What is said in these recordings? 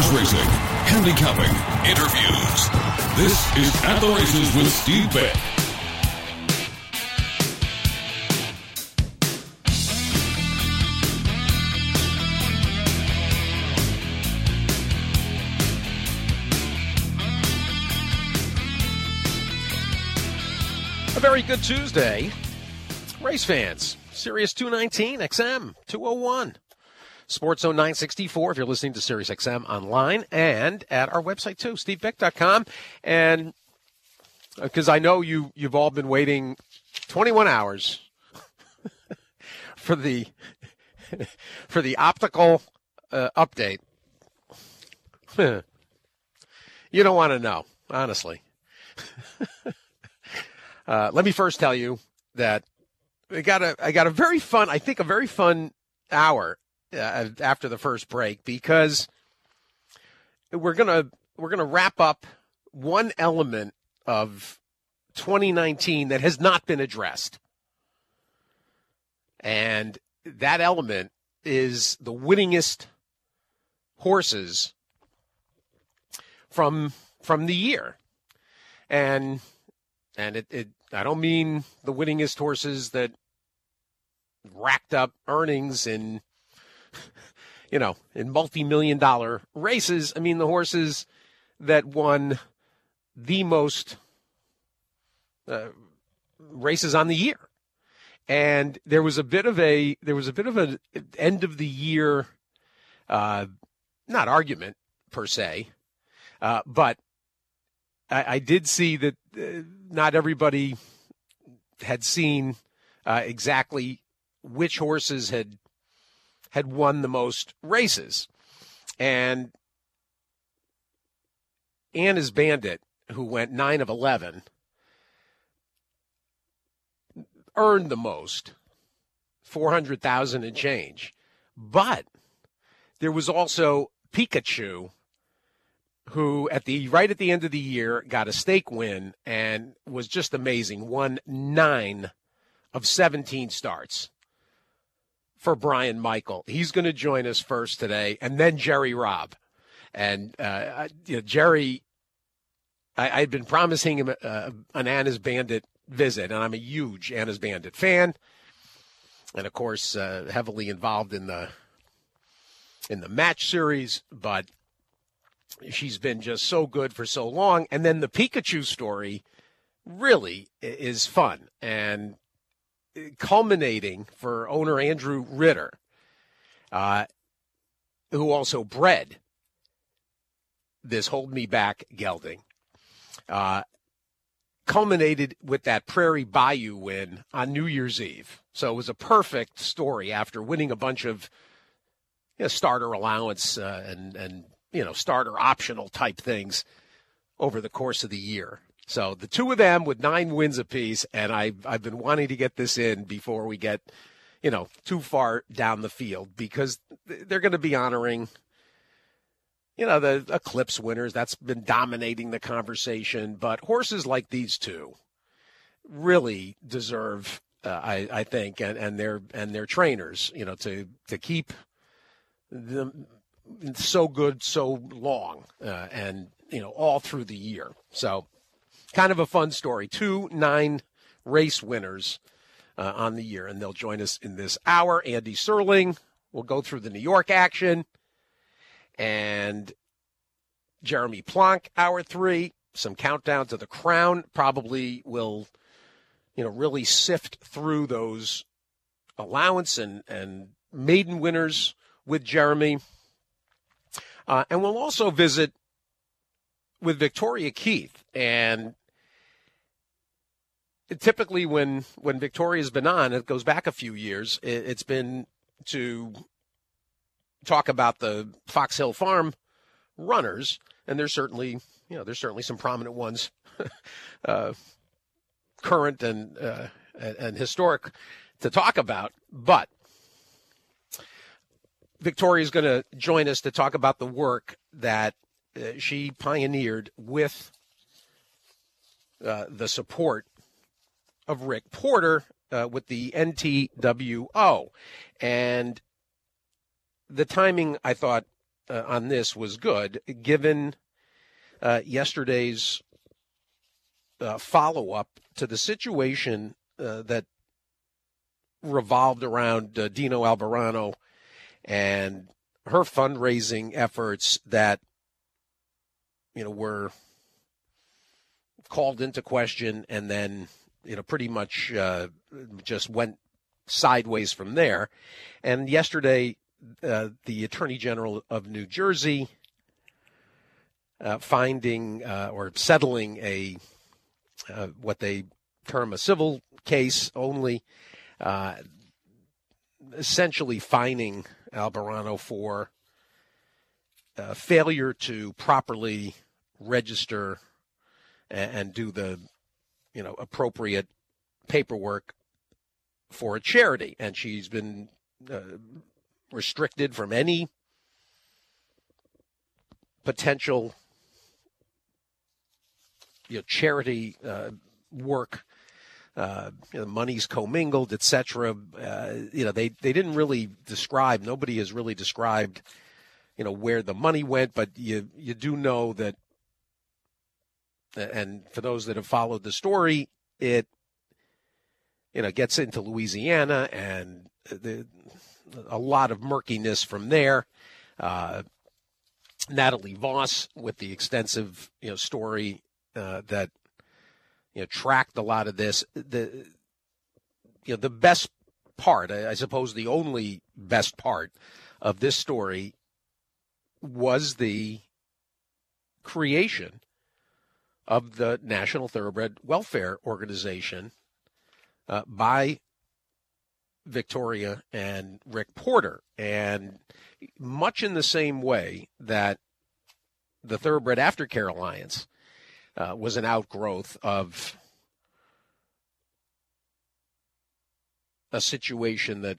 horse racing, handicapping, interviews. This is At the Races with Steve Beck. A very good Tuesday, race fans. Sirius 219, XM 201, Sports Zone 964 if you're listening to Sirius XM online, and at our website too, stevebeck.com. And because I know you've all been waiting 21 hours for the optical update. You don't want to know, honestly. Let me first tell you that I got a very fun hour after the first break, because we're gonna wrap up one element of 2019 that has not been addressed, and that element is the winningest horses from the year, and it I don't mean the winningest horses that racked up earnings in multi-million-dollar races. I mean the horses that won the most races on the year. And there was a bit of an end of the year, not argument per se, but I did see that not everybody had seen exactly which horses had won the most races. And Anna's Bandit, who went 9 of 11, earned the most, $400,000 and change. But there was also Pikachu, who right at the end of the year got a stake win and was just amazing. Won 9 of 17 starts for Brian Michael. He's going to join us first today, and then Jerry Robb. And Jerry, I'd been promising him an Anna's Bandit visit, and I'm a huge Anna's Bandit fan, and of course heavily involved in the match series, but she's been just so good for so long. And then the Pikachu story really is fun, and culminating for owner Andrew Ritter, who also bred this Hold Me Back gelding, culminated with that Prairie Bayou win on New Year's Eve. So it was a perfect story after winning a bunch of starter allowance and starter optional type things over the course of the year. So the two of them with 9 wins apiece, and I've been wanting to get this in before we get, too far down the field, because they're going to be honoring, the Eclipse winners. That's been dominating the conversation. But horses like these two really deserve, I think, and their trainers, to keep them so good so long, and all through the year. So kind of a fun story. 2 9 race winners on the year, and they'll join us in this hour. Andy Serling will go through the New York action, and Jeremy Plonk, hour 3, some countdown to the Crown. Probably will really sift through those allowance and maiden winners with Jeremy. And we'll also visit with Victoria Keith. And typically when Victoria's been on, it goes back a few years, it's been to talk about the Fox Hill Farm runners. And there's certainly some prominent ones, current and historic to talk about. But Victoria is going to join us to talk about the work that she pioneered with the support of Rick Porter with the NTWO. And the timing, I thought, on this was good, given yesterday's follow-up to the situation that revolved around Dino Albarano and her fundraising efforts that, were called into question and then, pretty much just went sideways from there. And yesterday, the Attorney General of New Jersey finding or settling a what they term a civil case only, essentially fining Albarano for failure to properly register and do the appropriate paperwork for a charity, and she's been restricted from any potential charity work. Money's commingled, etc. They didn't really describe. Nobody has really described, where the money went. But you do know that, and for those that have followed the story, it gets into Louisiana and a lot of murkiness from there. Natalie Voss with the extensive story that tracked a lot of this. The best part, I suppose the only best part of this story was the creation of the National Thoroughbred Welfare Organization by Victoria and Rick Porter. And much in the same way that the Thoroughbred Aftercare Alliance was an outgrowth of a situation that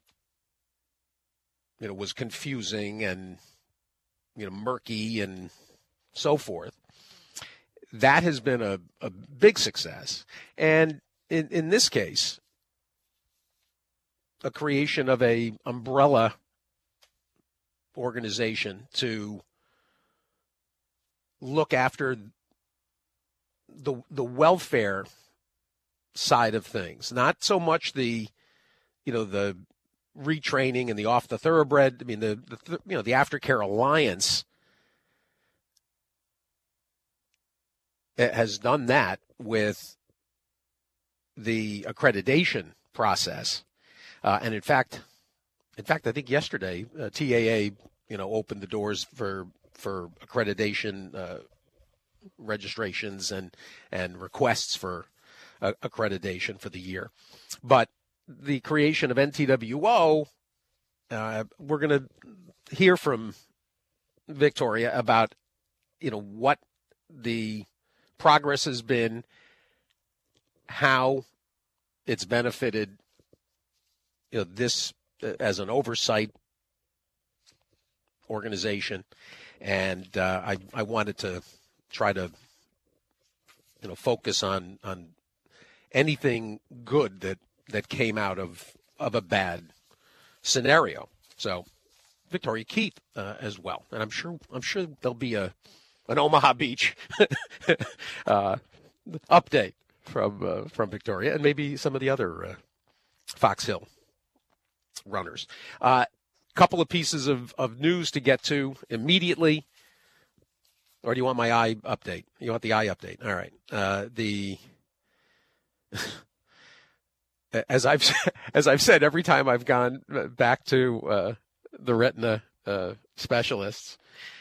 was confusing and murky and so forth. That has been a big success. And in this case, a creation of a umbrella organization to look after the welfare side of things, not so much the retraining and the off the thoroughbred. I mean, the Aftercare Alliance has done that with the accreditation process. And in fact, I think yesterday, TAA, opened the doors for accreditation registrations and requests for accreditation for the year. But the creation of NTWO, we're going to hear from Victoria about, what the progress has been, how it's benefited, this as an oversight organization. And I wanted to try to, focus on anything good that came out of a bad scenario. So Victoria Keith as well. And I'm sure there'll be an Omaha Beach update from Victoria and maybe some of the other Fox Hill runners. Couple of pieces of news to get to immediately. Or do you want my eye update? You want the eye update? All right. As I've said every time I've gone back to the retina specialists,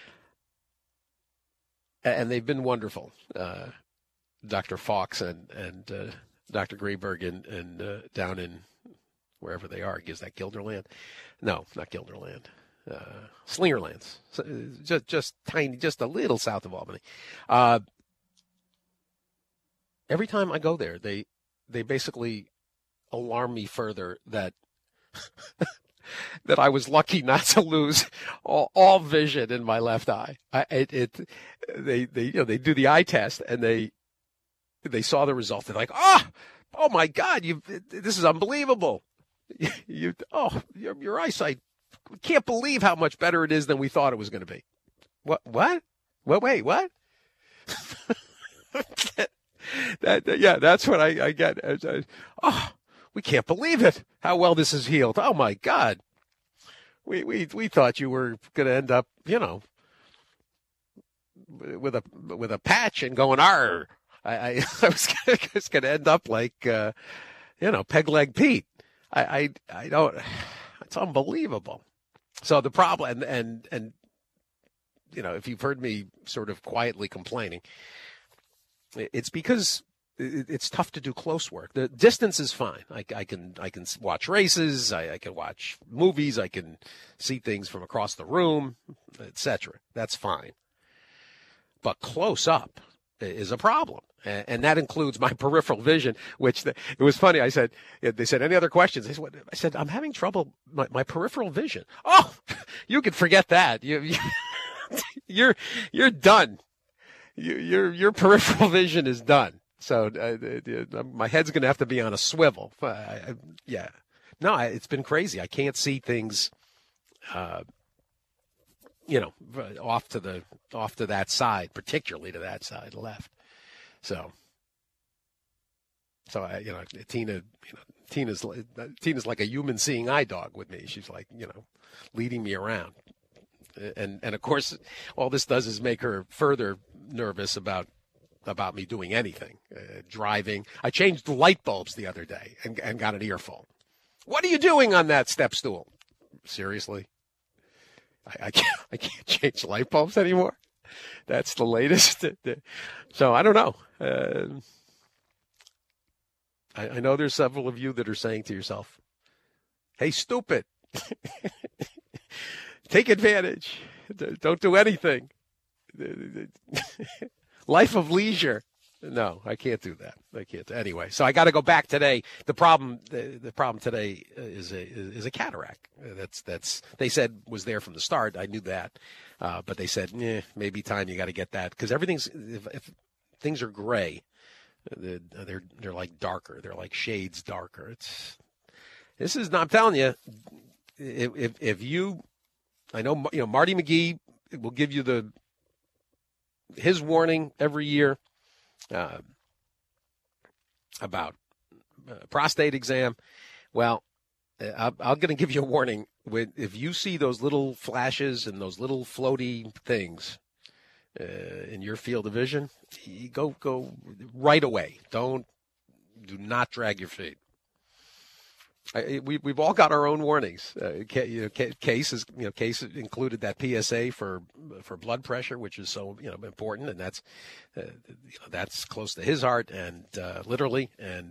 and they've been wonderful, Dr. Fox and Dr. Greenberg and down in wherever they are. Is that Guilderland? No, not Guilderland. Slingerlands, just tiny, just a little south of Albany. Every time I go there, they basically alarm me further that that I was lucky not to lose all vision in my left eye. They do the eye test and they saw the result. They're like, oh my God, this is unbelievable. Your eyesight. We can't believe how much better it is than we thought it was going to be. What? Wait, what? That's what I get. Oh, we can't believe it. How well this is healed. Oh my God. We thought you were going to end up, with a patch and going, "Arr." I was going to end up like, Peg Leg Pete. I don't. It's unbelievable. So the problem, and if you've heard me sort of quietly complaining, it's because it's tough to do close work. The distance is fine. I can watch races. I can watch movies. I can see things from across the room, etc. That's fine. But close up is a problem. And that includes my peripheral vision, which it was funny. They said, any other questions? I said, I'm having trouble, my peripheral vision. Oh, you can forget that. You're done. Your peripheral vision is done. So my head's going to have to be on a swivel. No, it's been crazy. I can't see things, off to that side, particularly to that side, left. So Tina's like a human seeing eye dog with me. She's like, leading me around. And of course, all this does is make her further nervous about me doing anything, driving. I changed the light bulbs the other day and got an earful. What are you doing on that step stool? Seriously? I can't change light bulbs anymore? That's the latest. So I don't know. I know there's several of you that are saying to yourself, "Hey, stupid, take advantage. Don't do anything. Life of leisure." No, I can't do that. I can't. Anyway, so I got to go back today. The problem today is a cataract. That's they said was there from the start. I knew that, but they said, maybe time you got to get that because everything's if things are gray, they're like darker. They're like shades darker. I'm telling you, if you, I know Marty McGee will give you his warning every year. About prostate exam. Well, I'm going to give you a warning. If you see those little flashes and those little floaty things in your field of vision, you go right away. Do not drag your feet. We've all got our own warnings. Cases included that PSA for blood pressure, which is so important, and that's close to his heart, and literally, and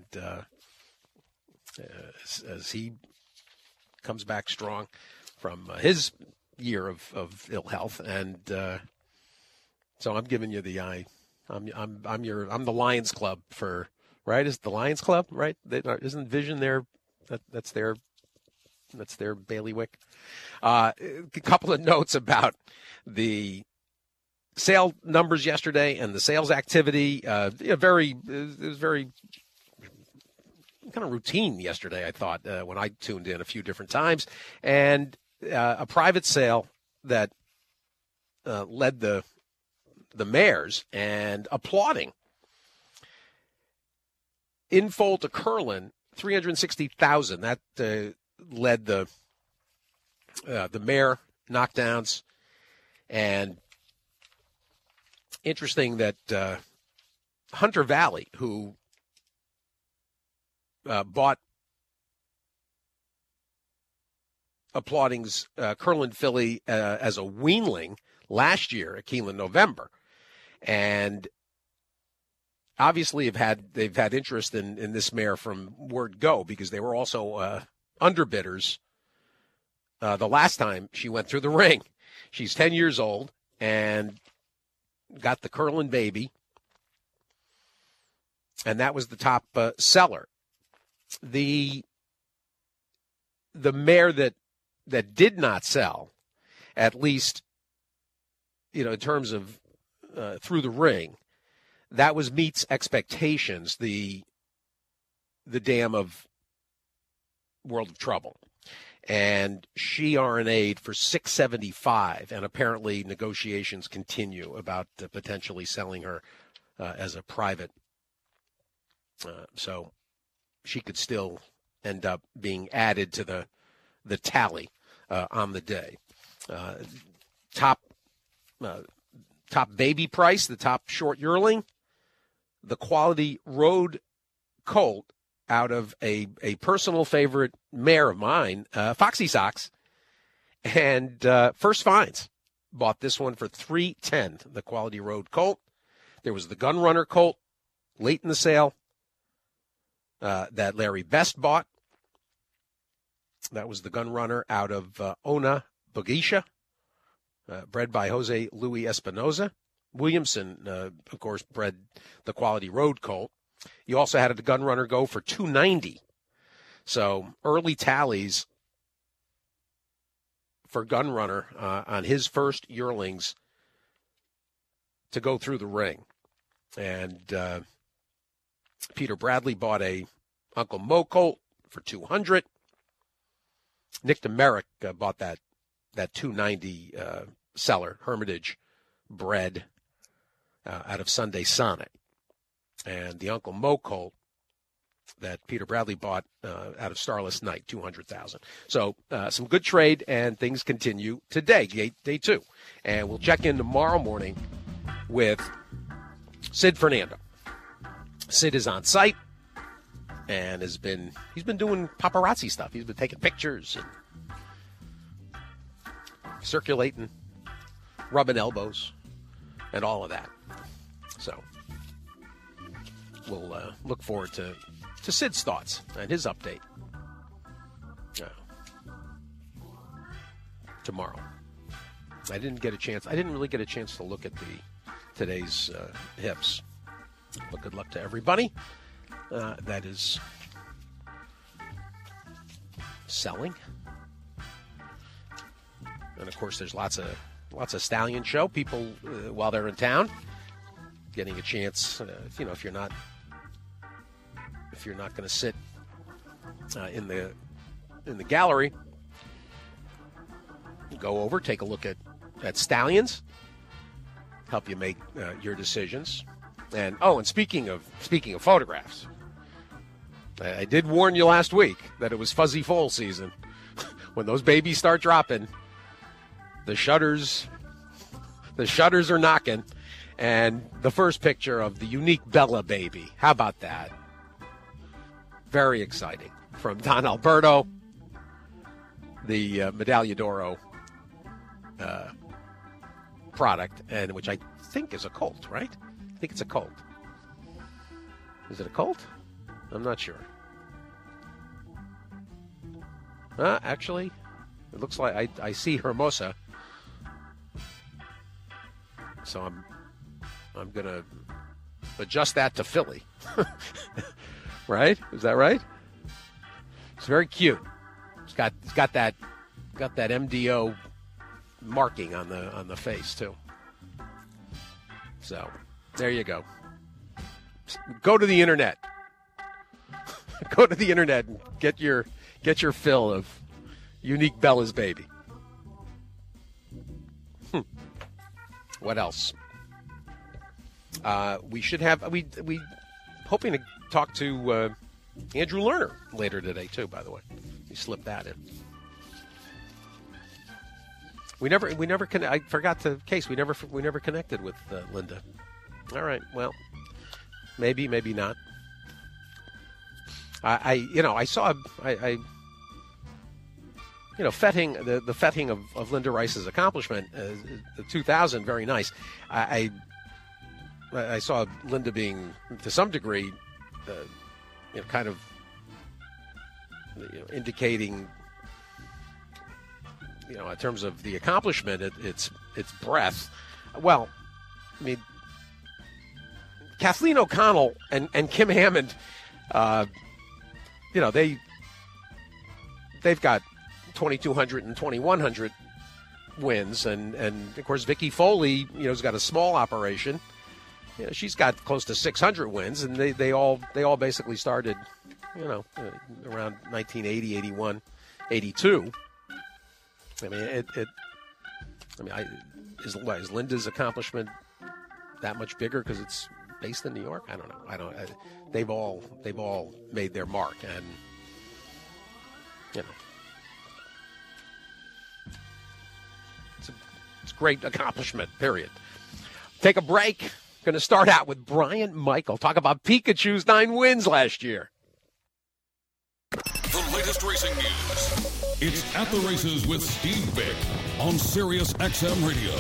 as he comes back strong from his year of ill health, and so I'm giving you the eye. I'm the Lions Club for right. Is the Lions Club right? Isn't Vision there? That's their bailiwick. A couple of notes about the sale numbers yesterday and the sales activity. It was very kind of routine yesterday, I thought, when I tuned in a few different times. And a private sale that led the mayors and applauding. Infold to Curlin, 360,000. That led the mayor knockdowns. And interesting that Hunter Valley, who bought Applauding's Curlin filly as a weanling last year at Keeneland November, and obviously they've had interest in this mare from word go because they were also underbidders the last time she went through the ring. She's 10 years old and got the Curlin baby, and that was the top seller. The mare that did not sell, at least in terms of through the ring, that was Meets Expectations, the dam of World of Trouble. and she RNA'd for $675, and apparently negotiations continue about potentially selling her as a private. So she could still end up being added to the tally on the day. Top baby price, the top short yearling, the Quality Road Colt out of a personal favorite mare of mine, Foxy Socks, and First Finds bought this one for $310, the Quality Road Colt. There was the Gunrunner Colt late in the sale that Larry Best bought. That was the Gunrunner out of Ona Bogisha, bred by Jose Luis Espinoza. Williamson, of course, bred the Quality Road Colt. You also had the Gunrunner go for $290. So early tallies for Gunrunner on his first yearlings to go through the ring. And Peter Bradley bought a Uncle Mo Colt for $200. Nick DeMerick bought that $290 seller, Hermitage bred out of Sunday Sonic. And the Uncle Mo Colt that Peter Bradley bought out of Starless Night, $200,000. So some good trade, and things continue today, day 2. And we'll check in tomorrow morning with Sid Fernando. Sid is on site and he's been doing paparazzi stuff. He's been taking pictures and circulating, rubbing elbows, and all of that. So we'll look forward to Sid's thoughts and his update tomorrow. I didn't really get a chance to look at today's hips. But good luck to everybody that is selling. And of course, there's lots of Stallion Show people while they're in town getting a chance. If you're not going to sit in the gallery, go over, take a look at Stallions, help you make your decisions. And speaking of photographs, I did warn you last week that it was fuzzy foal season. When those babies start dropping, the shutters are knocking. And the first picture of the unique Bella baby, how about that? Very exciting. From Don Alberto, the Medaglia d'Oro product, and which I think is a colt, right? I think it's a colt. Is it a colt? I'm not sure. Actually, it looks like I see Hermosa. So I'm going to adjust that to filly. Right? Is that right? It's very cute. It's got that MDO marking on the face too. So there you go. Go to the internet. Go to the internet and get your fill of unique Bella's baby. What else? We hoping to talk to Andrew Lerner later today too. By the way, we slipped that in. We never I forgot to case. We never connected with Linda. All right. Well, maybe not. I saw fetting the fetting of Linda Rice's accomplishment, the 2000, very nice. I saw Linda being, to some degree, kind of indicating, in terms of the accomplishment, its breadth. Well, I mean, Kathleen O'Connell and Kim Hammond, they've got 2,200 and 2,100 wins, and of course Vicky Foley, has got a small operation. She's got close to 600 wins, and they all basically started, around 1980, 81 '82. I mean, is Linda's accomplishment that much bigger because it's based in New York? I don't know. They've all made their mark, and it's a great accomplishment. Period. Take a break. Going to start out with Brian Michael. Talk about Pikachu's 9 wins last year. The latest racing news. It's At the Races with Steve Bick on Sirius XM Radio.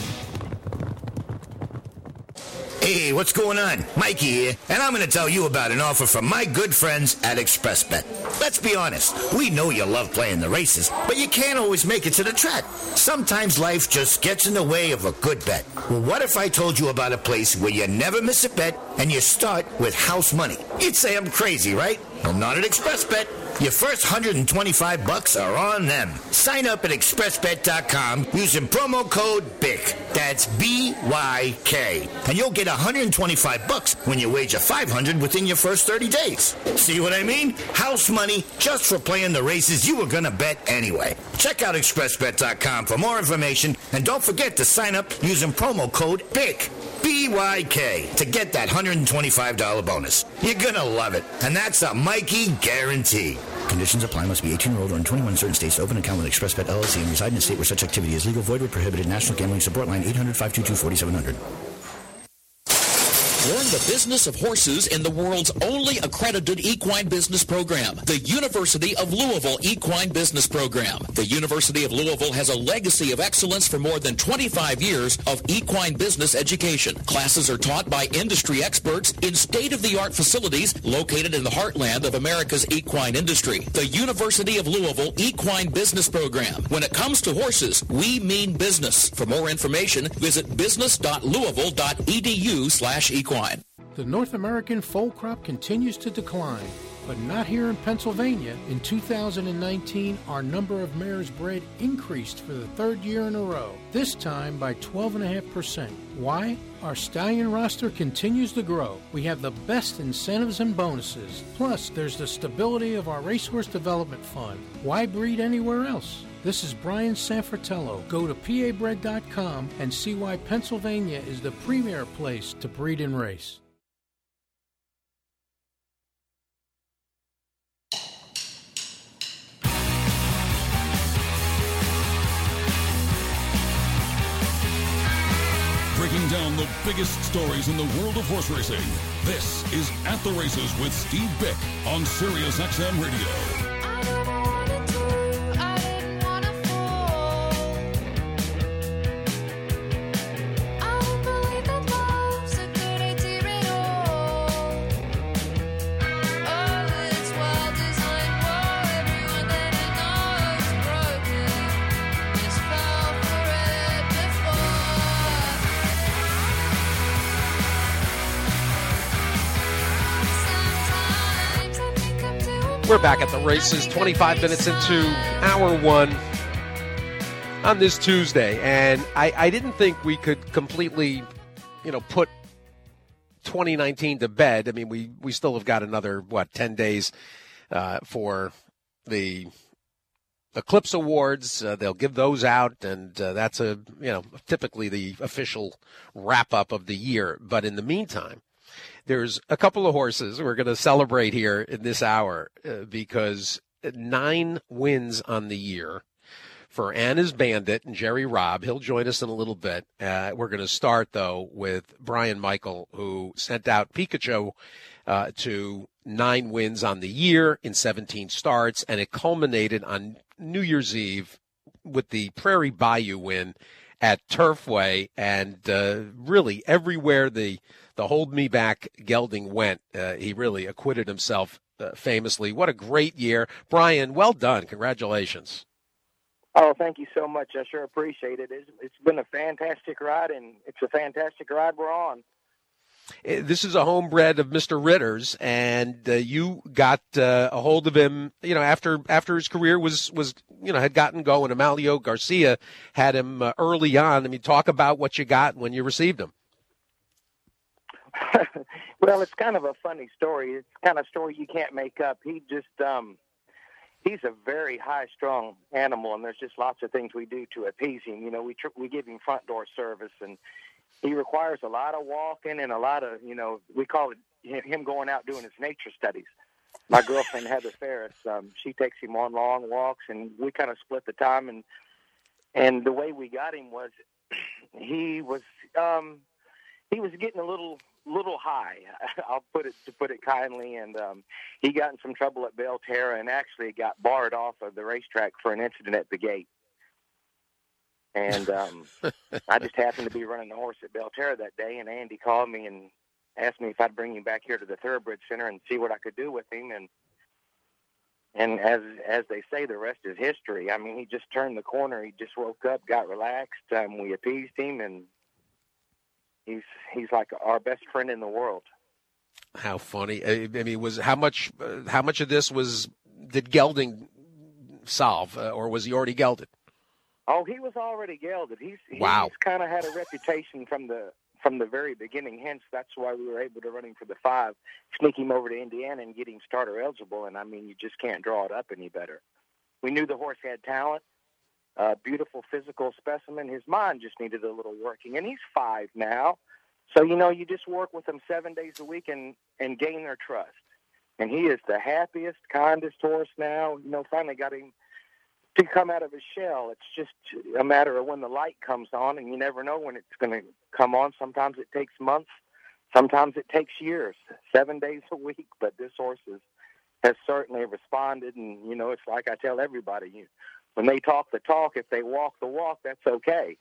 Hey, what's going on? Mikey here, and I'm going to tell you about an offer from my good friends at ExpressBet. Let's be honest, we know you love playing the races, but you can't always make it to the track. Sometimes life just gets in the way of a good bet. Well, what if I told you about a place where you never miss a bet and you start with house money? You'd say I'm crazy, right? Well, not at ExpressBet. Your first $125 are on them. Sign up at expressbet.com using promo code BIK. That's BYK. And you'll get $125 when you wager $500 within your first 30 days. See what I mean? House money just for playing the races you were going to bet anyway. Check out expressbet.com for more information, and don't forget to sign up using promo code BIK. BYK to get that $125 bonus. You're gonna love it, and that's a Mikey guarantee. Conditions apply. Must be 18 or older and 21 in certain states to open an account with ExpressBet LLC and reside in a state where such activity is legal, void, or prohibited. National Gambling Support Line 800-522-4700. Learn the business of horses in the world's only accredited equine business program, the University of Louisville Equine Business Program. The University of Louisville has a legacy of excellence for more than 25 years of equine business education. Classes are taught by industry experts in state-of-the-art facilities located in the heartland of America's equine industry. The University of Louisville Equine Business Program. When it comes to horses, we mean business. For more information, visit business.louisville.edu/equine. The North American foal crop continues to decline, but not here in Pennsylvania. In 2019, our number of mares bred increased for the third year in a row, this time by 12.5%. Why? Our stallion roster continues to grow. We have the best incentives and bonuses. Plus, there's the stability of our racehorse development fund. Why breed anywhere else? This is Brian Sanfratello. Go to pabred.com and see why Pennsylvania is the premier place to breed and race. Breaking down the biggest stories in the world of horse racing. This is At the Races with Steve Bick on Sirius XM Radio. We're back at the races, 25 minutes into hour one on this Tuesday. And I didn't think we could completely, put 2019 to bed. I mean, we still have got another, 10 days for the Eclipse Awards. They'll give those out, and that's typically the official wrap-up of the year. But in the meantime, there's a couple of horses we're going to celebrate here in this hour because 9 wins on the year for Anna's Bandit and Jerry Robb. He'll join us in a little bit. We're going to start, though, with Brian Michael, who sent out Pikachu to 9 wins on the year in 17 starts, and it culminated on New Year's Eve with the Prairie Bayou win at Turfway, and really everywhere the Hold Me Back gelding went, he really acquitted himself famously. What a great year. Brian, well done. Congratulations. Oh, thank you so much. I sure appreciate it. It's been a fantastic ride, and it's a fantastic ride we're on. This is a homebred of Mr. Ritter's, and you got a hold of him, after his career was had gotten going. Amalio Garcia had him early on. I mean, talk about what you got when you received him. Well, it's kind of a funny story. It's kind of a story you can't make up. He he's a very high-strung animal, and there's just lots of things we do to appease him. You know, we give him front door service, and he requires a lot of walking and a lot of, you know, we call it him going out doing his nature studies. My girlfriend, Heather Ferris, she takes him on long walks, and we kind of split the time. And the way we got him was he was getting a little high. I'll put it kindly, and he got in some trouble at Belterra and actually got barred off of the racetrack for an incident at the gate. And I just happened to be running the horse at Belterra that day, and Andy called me and asked me if I'd bring him back here to the Thoroughbred Center and see what I could do with him. And as they say, the rest is history. I mean, he just turned the corner. He just woke up, got relaxed. We appeased him, and he's like our best friend in the world. How funny! I mean, how much of this did gelding solve, or was he already gelded? Oh, he was already gelded. He's kind of had a reputation from the very beginning. Hence, that's why we were able to run him for the 5, sneak him over to Indiana, and get him starter eligible. And I mean, you just can't draw it up any better. We knew the horse had talent, beautiful physical specimen. His mind just needed a little working, and he's 5 now. So, you know, you just work with him 7 days a week and gain their trust. And he is the happiest, kindest horse now. You know, finally got him to come out of his shell. It's just a matter of when the light comes on, and you never know when it's going to come on. Sometimes it takes months. Sometimes it takes years, 7 days a week. But this horse has certainly responded. And, you know, it's like I tell everybody, when they talk the talk, if they walk the walk, that's okay.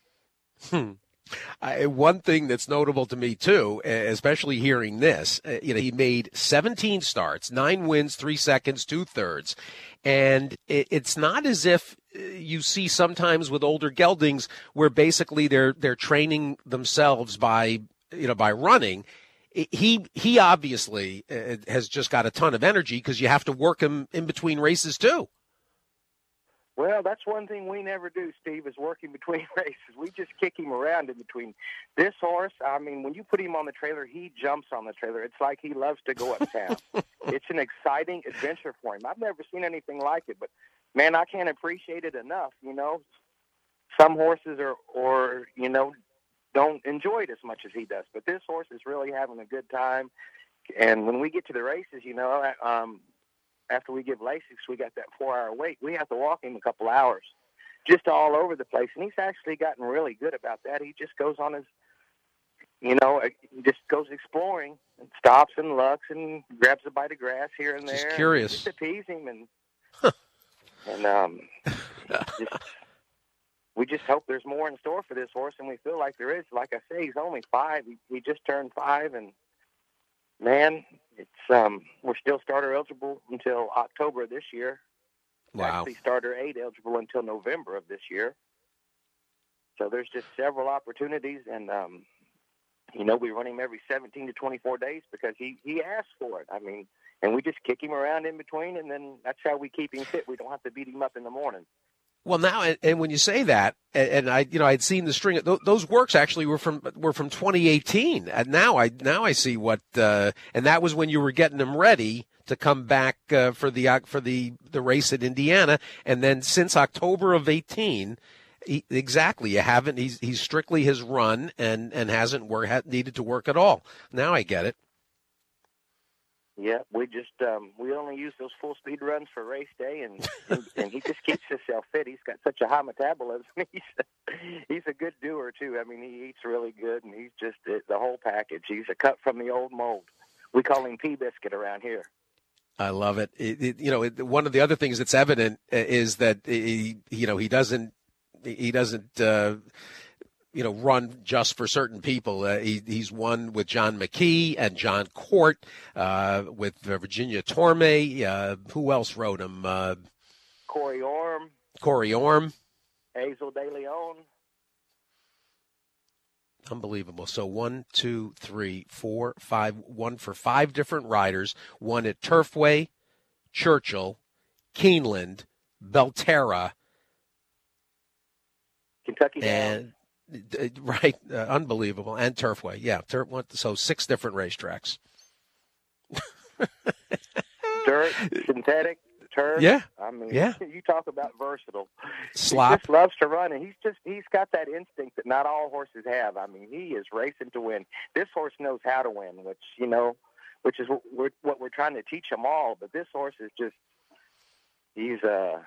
One thing that's notable to me, too, especially hearing this, he made 17 starts, 9 wins, 3 seconds, 2/3. And it's not as if you see sometimes with older geldings where basically they're training themselves by running. He obviously has just got a ton of energy because you have to work him in between races, too. Well, that's one thing we never do, Steve, is working between races. We just kick him around in between. This horse, I mean, when you put him on the trailer, he jumps on the trailer. It's like he loves to go uptown. It's an exciting adventure for him. I've never seen anything like it, but, man, I can't appreciate it enough, you know. Some horses don't enjoy it as much as he does, but this horse is really having a good time. And when we get to the races, after we give Lasix, we got that 4-hour wait. We have to walk him a couple hours, just all over the place. And he's actually gotten really good about that. He just goes on his, just goes exploring and stops and looks and grabs a bite of grass here and there. Just curious. Just appease him we just hope there's more in store for this horse, and we feel like there is. Like I say, he's only 5. He just turned 5, and man, it's we're still starter eligible until October of this year. Wow. Actually, starter 8 eligible until November of this year. So there's just several opportunities, and we run him every 17 to 24 days because he asks for it. I mean, and we just kick him around in between, and then that's how we keep him fit. We don't have to beat him up in the morning. Well, now, and when you say that, and I'd seen the string. Those works actually were from 2018, and now I see what. And that was when you were getting them ready to come back for the race at Indiana, and then since October of 18, exactly, you haven't. He's strictly his run and hasn't needed to work at all. Now I get it. Yeah, we just we only use those full speed runs for race day, and he just keeps himself fit. He's got such a high metabolism. He's a good doer too. I mean, he eats really good, and he's just the whole package. He's a cut from the old mold. We call him Pea Biscuit around here. I love it. One of the other things that's evident is that he doesn't run just for certain people. He's won with John McKee and John Court, with Virginia Torme. Who else rode him? Corey Orm. Hazel De Leon. Unbelievable. So 1, 2, 3, 4, 5, one for 5 different riders. One at Turfway, Churchill, Keeneland, Belterra, Kentucky and right, unbelievable, and Turfway, yeah. So 6 different racetracks. Dirt, synthetic, turf. Yeah. I mean, Yeah. you talk about versatile. Slop. He just loves to run, and he's got that instinct that not all horses have. I mean, he is racing to win. This horse knows how to win, which is what we're trying to teach them all. But this horse is just, it's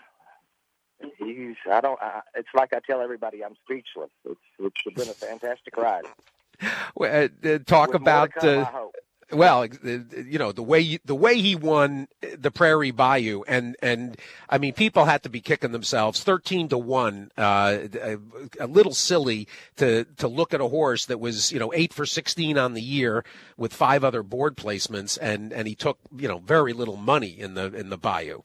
like I tell everybody, I'm speechless. It's been a fantastic ride. Talk With about more to come, I hope. well, the way he won the Prairie Bayou, and I mean, people had to be kicking themselves. 13-1, a little silly to look at a horse that was 8 for 16 on the year with 5 other board placements, and he took very little money in the Bayou.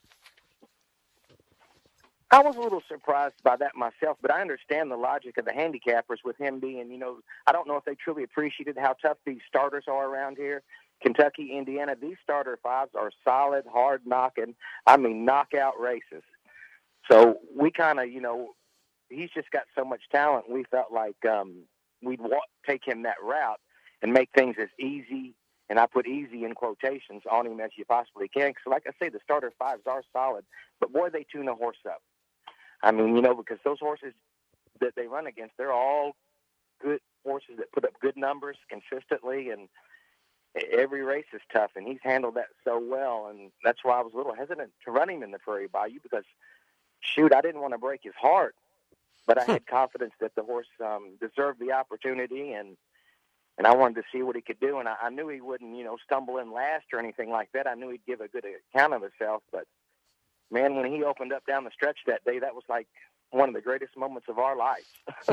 I was a little surprised by that myself, but I understand the logic of the handicappers with him being, I don't know if they truly appreciated how tough these starters are around here. Kentucky, Indiana, these starter 5s are solid, hard knocking, knockout races. So we kind of, he's just got so much talent. We felt like we'd take him that route and make things as easy, and I put easy in quotations, on him as you possibly can. So like I say, the starter 5s are solid, but boy, they tune a horse up. I mean, because those horses that they run against, they're all good horses that put up good numbers consistently, and every race is tough, and he's handled that so well, and that's why I was a little hesitant to run him in the Prairie Bayou because, I didn't want to break his heart, but I had confidence that the horse deserved the opportunity, and I wanted to see what he could do, and I knew he wouldn't, stumble in last or anything like that. I knew he'd give a good account of himself, but man, when he opened up down the stretch that day, that was like one of the greatest moments of our lives.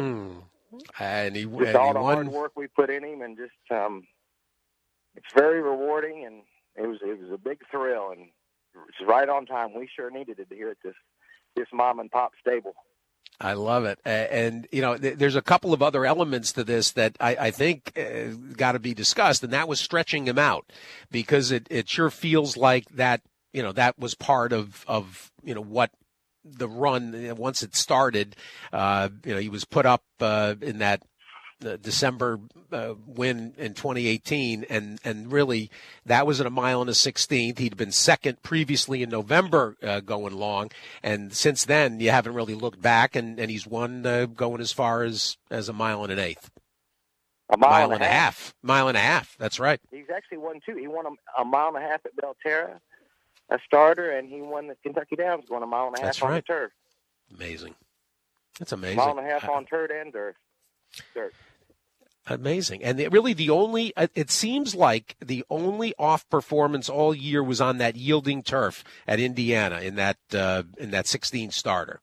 And he just all the hard work we put in him, and just it's very rewarding, and it was a big thrill, and it's right on time. We sure needed it here at this mom and pop stable. I love it. And, there's a couple of other elements to this that I think got to be discussed, and that was stretching him out, because it sure feels like that, that was part of what the run, once it started, he was put up in that December win in 2018, and really that was at 1 1/16 miles. He'd been second previously in November going long, and since then you haven't really looked back, and he's won going as far as 1 1/8 miles. A mile and a half. Mile and a half. That's right. He's actually won 2. He won a 1.5 miles at Belterra, a starter, and he won the Kentucky Downs going 1.5 miles That's on right. the turf. Amazing. That's amazing. 1.5 miles on turf and dirt. Amazing. And it seems like the only off performance all year was on that yielding turf at Indiana in that 16 starter.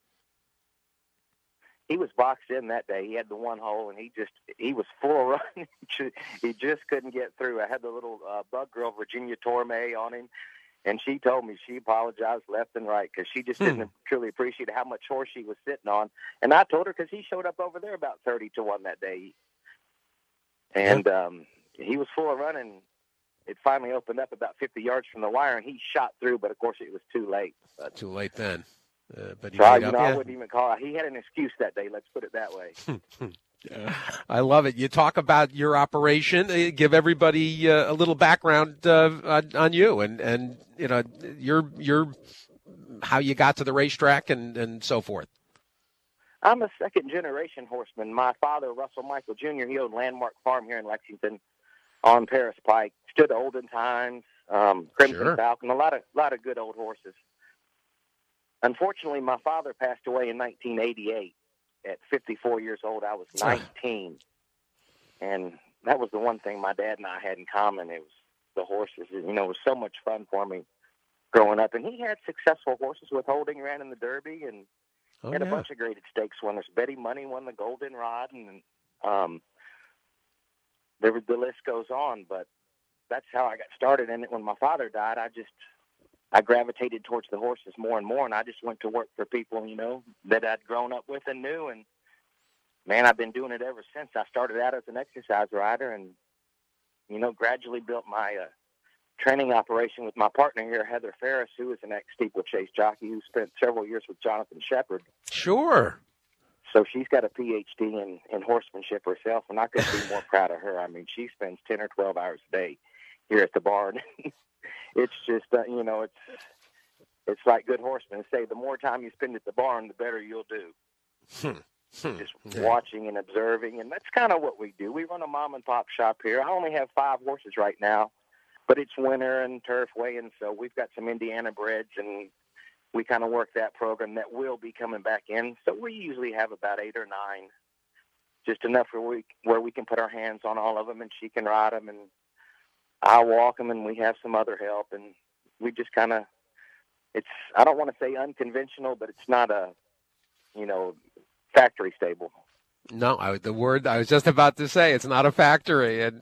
He was boxed in that day. He had the one hole, and he was full of run. He just couldn't get through. I had the little bug girl, Virginia Torme, on him, and she told me she apologized left and right because she just didn't truly appreciate how much horse she was sitting on. And I told her, because he showed up over there about 30-1 that day. And he was full of running. It finally opened up about 50 yards from the wire, and he shot through, but of course it was too late. Too late then. But he I wouldn't even call it. He had an excuse that day, let's put it that way. I love it. You talk about your operation. Give everybody a little background on you and your how you got to the racetrack and so forth. I'm a second-generation horseman. My father, Russell Michael Jr., he owned Landmark Farm here in Lexington on Paris Pike. Stood Olden Times, Crimson Falcon, a lot of good old horses. Unfortunately, my father passed away in 1988 at 54 years old. I was 19. And that was the one thing my dad and I had in common. It was the horses. It was so much fun for me growing up. And he had successful horses. Withholding ran in the Derby and had a bunch of graded stakes winners. Betty Money won the Goldenrod, and the list goes on. But that's how I got started in it. When my father died, I gravitated towards the horses more and more, and I just went to work for people, that I'd grown up with and knew. And, man, I've been doing it ever since. I started out as an exercise rider and, gradually built my training operation with my partner here, Heather Ferris, who is an ex-steeplechase jockey who spent several years with Jonathan Shepard. Sure. So she's got a PhD in horsemanship herself, and I couldn't be more proud of her. I mean, she spends 10 or 12 hours a day here at the barn. It's just, it's like good horsemen say, the more time you spend at the barn, the better you'll do. Just watching and observing, and that's kind of what we do. We run a mom-and-pop shop here. I only have 5 horses right now, but it's winter and turf weighing, so we've got some Indiana breds, and we kind of work that program that will be coming back in. So we usually have about 8 or 9, just enough where we can put our hands on all of them, and she can ride them, and I walk them, and we have some other help, and we just kind of, I don't want to say unconventional, but it's not a, factory stable. No, the word I was just about to say, it's not a factory. And,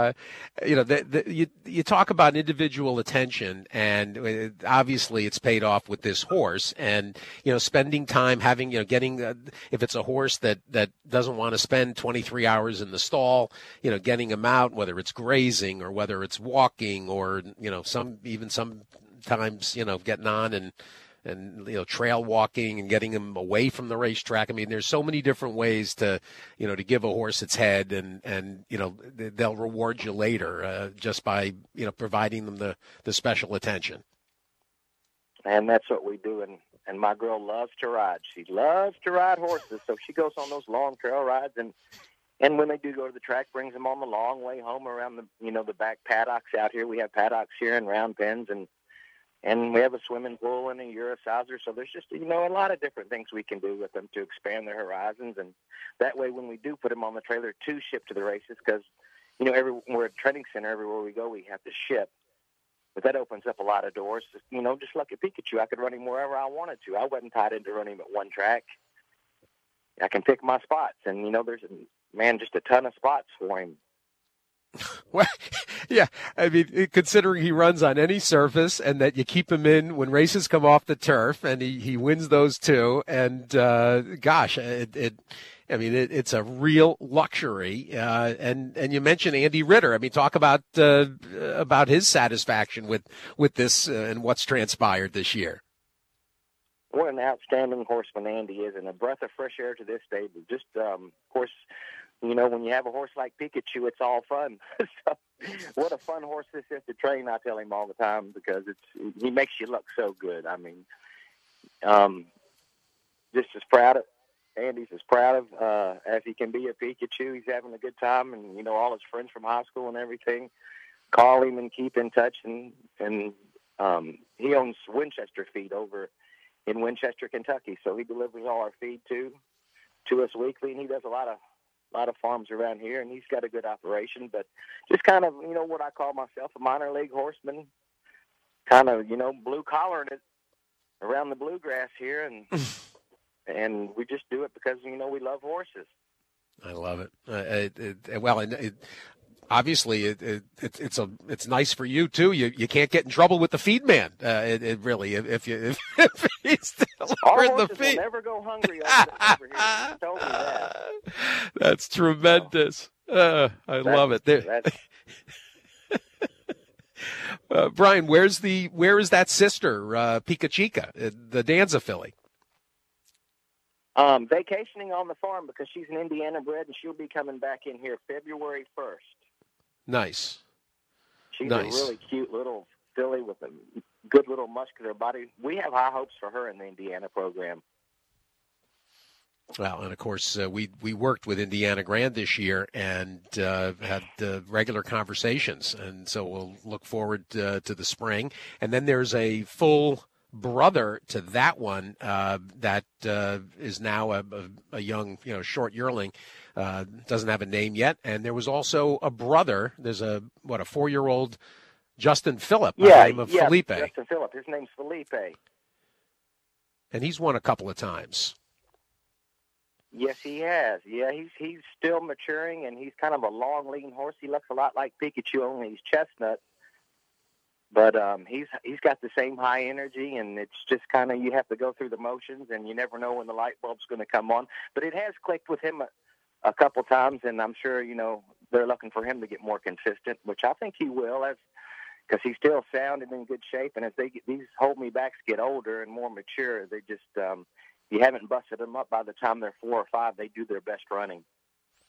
you talk about individual attention, and obviously it's paid off with this horse. And, spending time having, getting, if it's a horse that doesn't want to spend 23 hours in the stall, getting him out, whether it's grazing or whether it's walking or, sometimes, getting on and trail walking and getting them away from the racetrack. I mean, there's so many different ways to give a horse its head, and they'll reward you later just by providing them the special attention. And that's what we do. And my girl loves to ride. She loves to ride horses, so she goes on those long trail rides, and when they do go to the track, brings them on the long way home around the back paddocks out here. We have paddocks here and round pens, and we have a swimming pool and a uricizer. So there's just, a lot of different things we can do with them to expand their horizons. And that way, when we do put them on the trailer to ship to the races, because, we're a training center, everywhere we go, we have to ship. But that opens up a lot of doors. Just like at Pikachu, I could run him wherever I wanted to. I wasn't tied into running him at one track. I can pick my spots. And, there's, just a ton of spots for him. Well, yeah, I mean, considering he runs on any surface and that you keep him in when races come off the turf, and he wins those too. And it's a real luxury. And you mentioned Andy Ritter. I mean, talk about his satisfaction with this and what's transpired this year. What an outstanding horseman Andy is, and a breath of fresh air to this stable. Just, of course, when you have a horse like Pikachu, it's all fun. So, what a fun horse this is to train, I tell him all the time, because he makes you look so good. I mean, just as proud of, Andy's as proud of as he can be of Pikachu. He's having a good time, and, all his friends from high school and everything call him and keep in touch, and he owns Winchester Feed over in Winchester, Kentucky, so he delivers all our feed to us weekly, and he does a lot of farms around here, and he's got a good operation. But just kind of, what I call myself, a minor league horseman, kind of, blue collaring it around the bluegrass here, and we just do it because, we love horses. I love it. Obviously, it's nice for you too. You can't get in trouble with the feed man. It really, if he's still over the feed, will never go hungry over here. He told me that. That's tremendous. I love it. Brian, where is that sister, Pikachica, the Danza filly? Vacationing on the farm because she's an Indiana bred, and she'll be coming back in here February 1st. Nice. She's a really cute little filly with a good little muscular body. We have high hopes for her in the Indiana program. Well, and of course, we worked with Indiana Grand this year and had regular conversations, and so we'll look forward to the spring. And then there's a full brother to that one that is now a young, short yearling. Doesn't have a name yet. And there was also a brother. There's a 4-year-old Justin Phillip by the name of Felipe. Justin Phillip. His name's Felipe. And he's won a couple of times. Yes, he has. Yeah, he's still maturing, and he's kind of a long, lean horse. He looks a lot like Pikachu, only he's chestnut. But he's got the same high energy, and it's just kind of, you have to go through the motions, and you never know when the light bulb's going to come on. But it has clicked with him a couple times, and I'm sure, they're looking for him to get more consistent, which I think he will, because he's still sound and in good shape. And as these hold-me-backs get older and more mature, they just, you haven't busted them up by the time they're 4 or 5, they do their best running.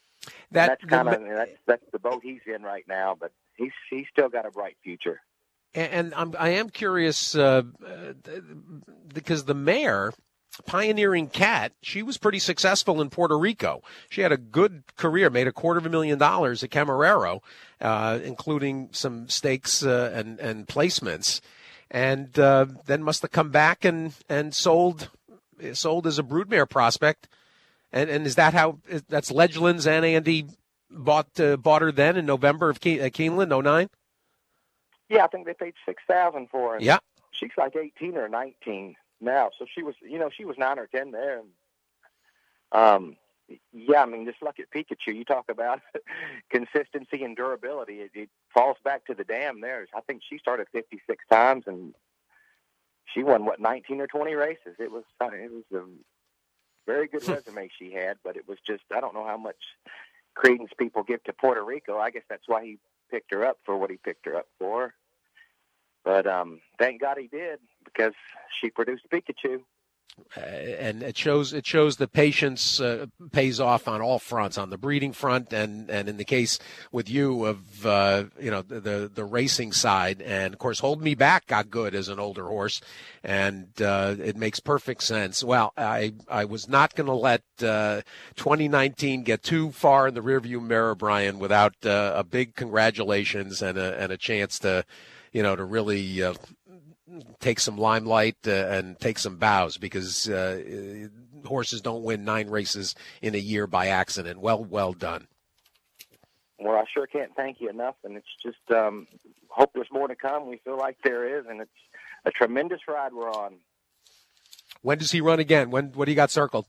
That's the boat he's in right now, but he's still got a bright future. And I am curious because the mare, Pioneering Cat, she was pretty successful in Puerto Rico. She had a good career, made $250,000 at Camarero, including some stakes and placements, and then must have come back and sold as a broodmare prospect. And is that how that's Ledgelands and Andy bought her then in November of Keeneland, 2009? Yeah, I think they paid $6,000 for her. Yeah, she's like 18 or 19 now, so she was 9 or 10 there. And, yeah, I mean, just look at Pikachu. You talk about consistency and durability. It falls back to the dam there. I think she started 56 times, and she won 19 or 20 races. It was a very good resume she had, but it was just, I don't know how much credence people give to Puerto Rico. I guess that's why he picked her up for what he picked her up for. But thank God he did, because she produced Pikachu. And it shows that patience pays off on all fronts, on the breeding front, and in the case with you of the racing side. And of course, Hold Me Back got good as an older horse, and it makes perfect sense. Well, I was not going to let 2019 get too far in the rearview mirror, Brian, without a big congratulations and a chance to really take some limelight and take some bows, because horses don't win 9 races in a year by accident. Well done. Well, I sure can't thank you enough, and it's just hope there's more to come. We feel like there is, and it's a tremendous ride we're on. When does he run again? What do you got circled?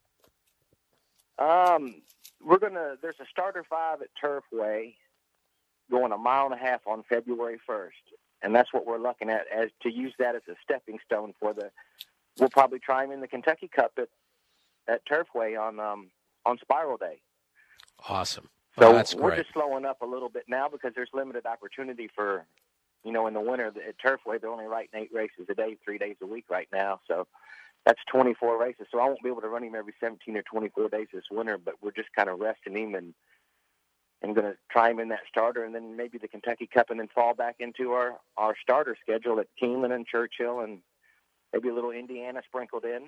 There's a starter 5 at Turfway going 1.5 miles on February 1st. And that's what we're looking at, as to use that as a stepping stone we'll probably try him in the Kentucky Cup at Turfway on Spiral Day. Awesome. So that's we're great. just slowing up a little bit now because there's limited opportunity for, in the winter at Turfway, they're only writing 8 races a day, 3 days a week right now. So that's 24 races. So I won't be able to run him every 17 or 24 days this winter, but we're just kind of resting him and going to try him in that starter, and then maybe the Kentucky Cup, and then fall back into our starter schedule at Keeneland and Churchill, and maybe a little Indiana sprinkled in.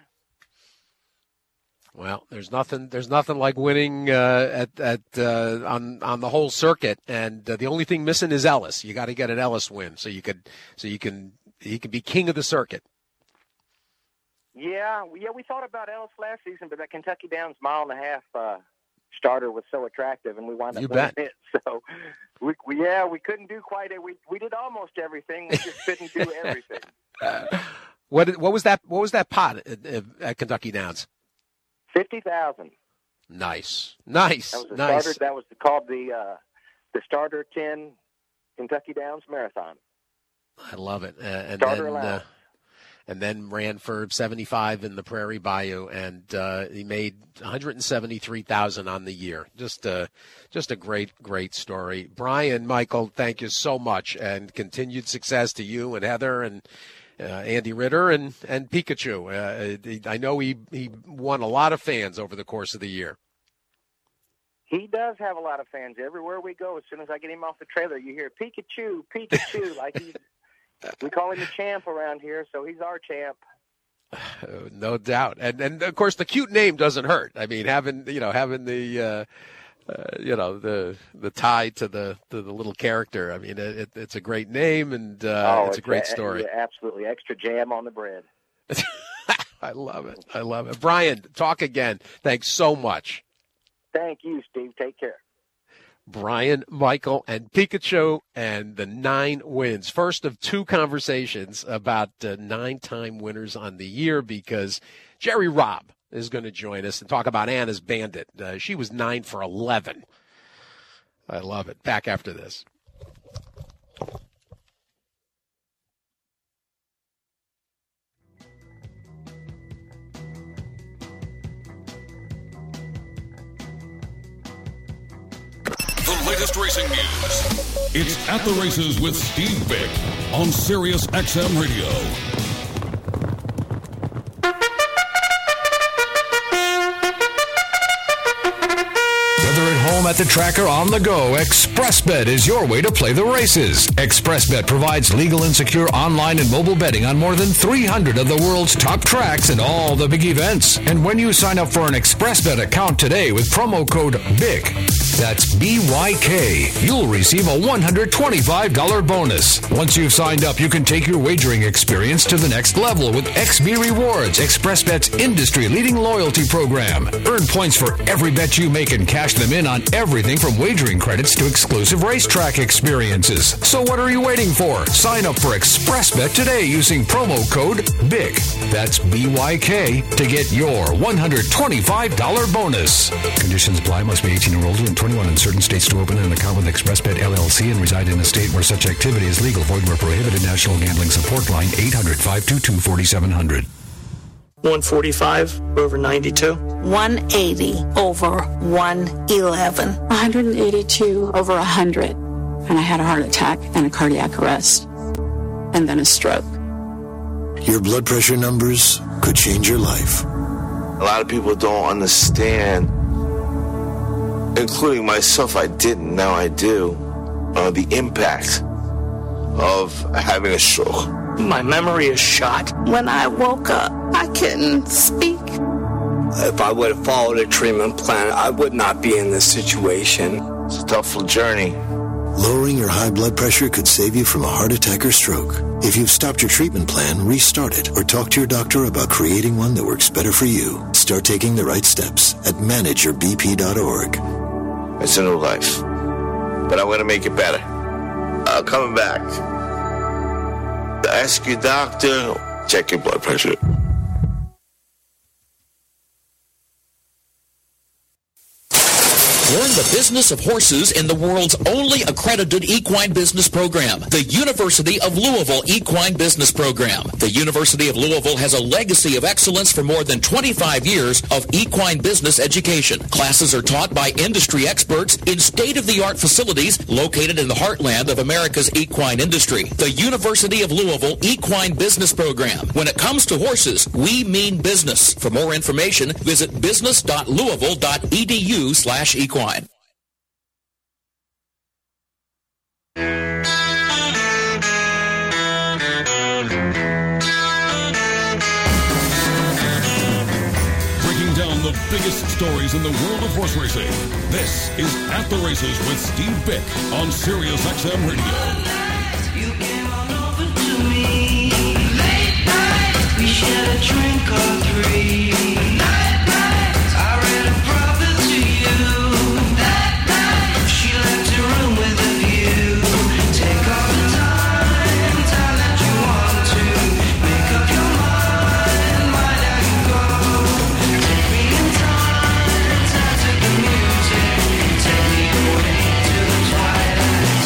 Well, there's nothing like winning on the whole circuit, and the only thing missing is Ellis. You got to get an Ellis win so he can be king of the circuit. Yeah, we thought about Ellis last season, but that Kentucky Downs 1.5 mile starter was so attractive, and we wound up winning it. So we couldn't do quite it. We did almost everything. We just couldn't do everything. What was that pot at Kentucky Downs? 50,000. Nice. That was the starter. That was called the Starter 10 Kentucky Downs Marathon. I love it. And then ran for 75 in the Prairie Bayou, and he made $173,000 on the year. Just a great story. Brian, Michael, thank you so much, and continued success to you and Heather and Andy Ritter and Pikachu. I know he won a lot of fans over the course of the year. He does have a lot of fans everywhere we go. As soon as I get him off the trailer, you hear Pikachu, like he's. We call him the champ around here, so he's our champ. No doubt, and of course the cute name doesn't hurt. I mean, having the the tie to the little character. I mean, it's a great name, and it's a great story. Absolutely, extra jam on the bread. I love it. Brian, talk again. Thanks so much. Thank you, Steve. Take care. Brian, Michael, and Pikachu, and the 9 wins. First of 2 conversations about 9-time winners on the year, because Jerry Robb is going to join us and talk about Anna's Bandit. She was 9 for 11. I love it. Back after this. Latest racing news. It's At the Races with Steve Bick on Sirius XM Radio. Whether at home, at the track, or on the go, ExpressBet is your way to play the races. ExpressBet provides legal and secure online and mobile betting on more than 300 of the world's top tracks and all the big events. And when you sign up for an ExpressBet account today with promo code BYK, that's BYK, you'll receive a $125 bonus. Once you've signed up, you can take your wagering experience to the next level with XB Rewards, ExpressBet's industry-leading loyalty program. Earn points for every bet you make and cash them in on everything from wagering credits to exclusive racetrack experiences. So what are you waiting for? Sign up for ExpressBet today using promo code BYK. That's BYK to get your $125 bonus. Conditions apply. Must be 18 or older and 21 in certain states to open an account with ExpressBet LLC and reside in a state where such activity is legal, void, where prohibited. National Gambling Support Line 800-522-4700. 145 over 92. 180 over 111. 182 over 100. And I had a heart attack and a cardiac arrest. And then a stroke. Your blood pressure numbers could change your life. A lot of people don't understand, including myself. I didn't, now I do, the impact of having a stroke. My memory is shot. When I woke up, I couldn't speak. If I would have followed a treatment plan, I would not be in this situation. It's a tough journey. Lowering your high blood pressure could save you from a heart attack or stroke. If you've stopped your treatment plan, restart it or talk to your doctor about creating one that works better for you. Start taking the right steps at manageyourbp.org. It's a new life, but I'm going to make it better. Coming back. Ask your doctor, check your blood pressure. Learn the business of horses in the world's only accredited equine business program, the University of Louisville Equine Business Program. The University of Louisville has a legacy of excellence for more than 25 years of equine business education. Classes are taught by industry experts in state-of-the-art facilities located in the heartland of America's equine industry. The University of Louisville Equine Business Program. When it comes to horses, we mean business. For more information, visit business.louisville.edu/equine. Breaking down the biggest stories in the world of horse racing. This is At the Races with Steve Bick on Sirius XM Radio. You came on over to me. Late night, we shared a drink or three. Night, I read a prophet to you. That night, she left your room with a view. Take all the time that you want to. Make up your mind, mind how you go. Take me in time to the music. Take me away to the twilight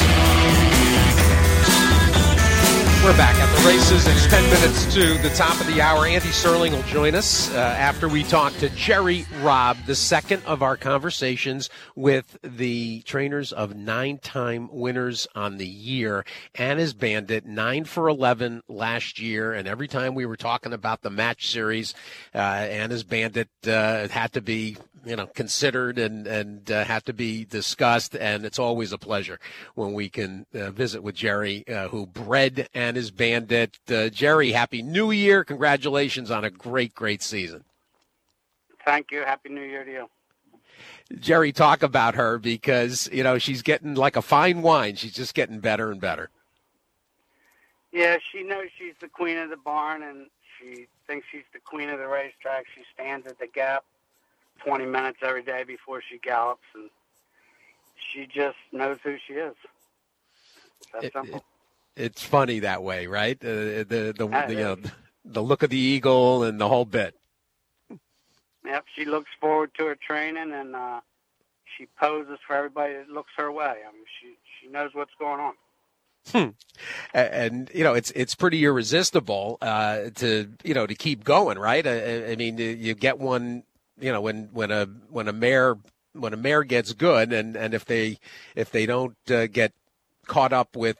zone. We're back at the races. It's 10 minutes to the top of the hour. Andy Serling will join us after we talk to Jerry Robb, the second of our conversations with the trainers of 9-time winners on the year. Anna's Bandit, 9 for 11 last year, and every time we were talking about the match series, Anna's Bandit had to be considered and have to be discussed, and it's always a pleasure when we can visit with Jerry, who bred Anna's Bandit. Jerry, Happy New Year. Congratulations on a great, great season. Thank you. Happy New Year to you. Jerry, talk about her because, she's getting like a fine wine. She's just getting better and better. Yeah, she knows she's the queen of the barn, and she thinks she's the queen of the racetrack. She stands at the gap 20 minutes every day before she gallops, and she just knows who she is. That's simple. It's funny that way, right? The look of the eagle and the whole bit. Yep, she looks forward to her training, and she poses for everybody that looks her way. I mean, she knows what's going on. And it's pretty irresistible to keep going, right? I mean, you get one. When a mare gets good, and if they don't get caught up with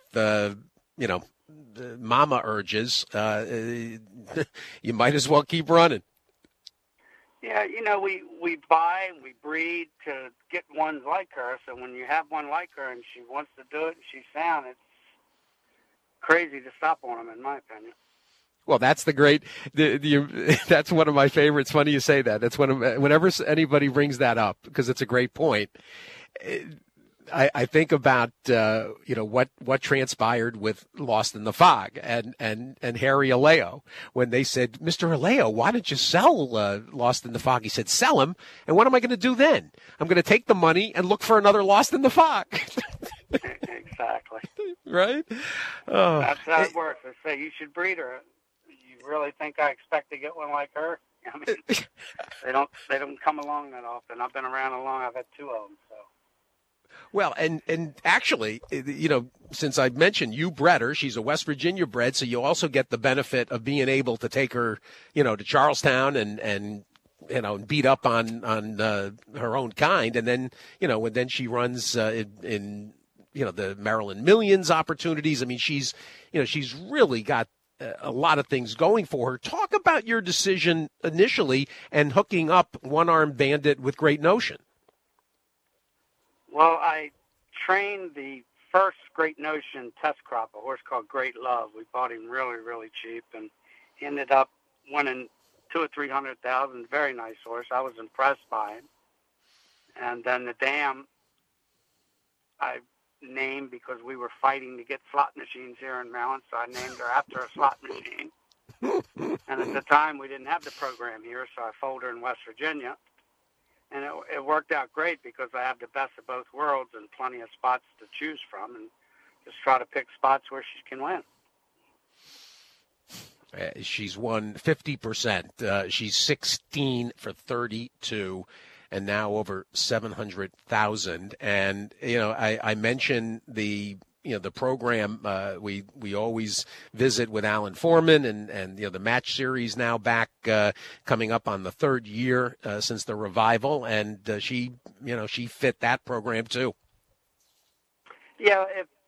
mama urges, you might as well keep running. Yeah, we buy and we breed to get ones like her. So when you have one like her and she wants to do it and she's sound, it's crazy to stop on them, in my opinion. Well, that's that's one of my favorites. Funny you say that. That's whenever anybody brings that up, because it's a great point. I think about what transpired with Lost in the Fog and Harry Aleo when they said, "Mr. Aleo, why didn't you sell Lost in the Fog?" He said, "Sell him, and what am I going to do then? I'm going to take the money and look for another Lost in the Fog." Exactly. Right? Oh. That's how it works. I say you should breed her. You really think I expect to get one like her? I mean, they don't come along that often. I've been around a long. I've had two of them. So. Well, and actually, since I mentioned you bred her, she's a West Virginia bred, so you also get the benefit of being able to take her, to Charlestown and beat up on her own kind, and then when then she runs in the Maryland Millions opportunities. I mean, she's really got a lot of things going for her. Talk about your decision initially and hooking up One Armed Bandit with Great Notion. Well, I trained the first Great Notion test crop, a horse called Great Love. We bought him really, really cheap, and he ended up winning $200,000 or $300,000. Very nice horse. I was impressed by him. And then the dam I named because we were fighting to get slot machines here in Maryland, so I named her after a slot machine. And at the time, we didn't have the program here, so I folded her in West Virginia. And it worked out great because I have the best of both worlds and plenty of spots to choose from, and just try to pick spots where she can win. She's won 50%. She's 16 for 32, and now over 700,000. And I mentioned the program we always visit with Alan Foreman, and the match series now back coming up on the third year since the revival, and she fit that program too. Yeah,